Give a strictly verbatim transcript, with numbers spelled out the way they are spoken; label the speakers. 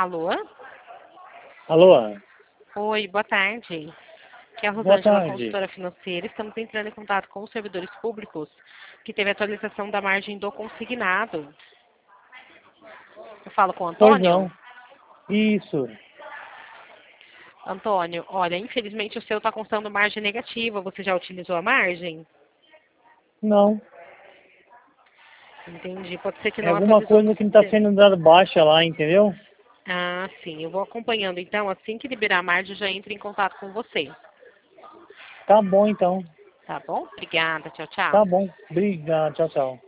Speaker 1: Alô?
Speaker 2: Alô?
Speaker 1: Oi, boa tarde. Aqui é a
Speaker 2: Boa
Speaker 1: Rosângela,
Speaker 2: tarde.
Speaker 1: consultora financeira. Estamos entrando em contato com os servidores públicos que teve atualização da margem do consignado. Eu falo com o
Speaker 2: Pois
Speaker 1: Antônio?
Speaker 2: não. Isso.
Speaker 1: Antônio, olha, infelizmente o seu está constando margem negativa. Você já utilizou a margem?
Speaker 2: Não.
Speaker 1: Entendi. Pode ser que
Speaker 2: É
Speaker 1: não
Speaker 2: alguma
Speaker 1: atualizou no
Speaker 2: coisa que não está
Speaker 1: sistema.
Speaker 2: sendo dada baixa lá, entendeu?
Speaker 1: Ah, sim. Eu vou acompanhando. Então, assim que liberar a margem, eu já entro em contato com você.
Speaker 2: Tá bom então.
Speaker 1: Tá bom? Obrigada. Tchau,
Speaker 2: Tá
Speaker 1: tchau.
Speaker 2: bom. Obrigado. Tchau, tchau.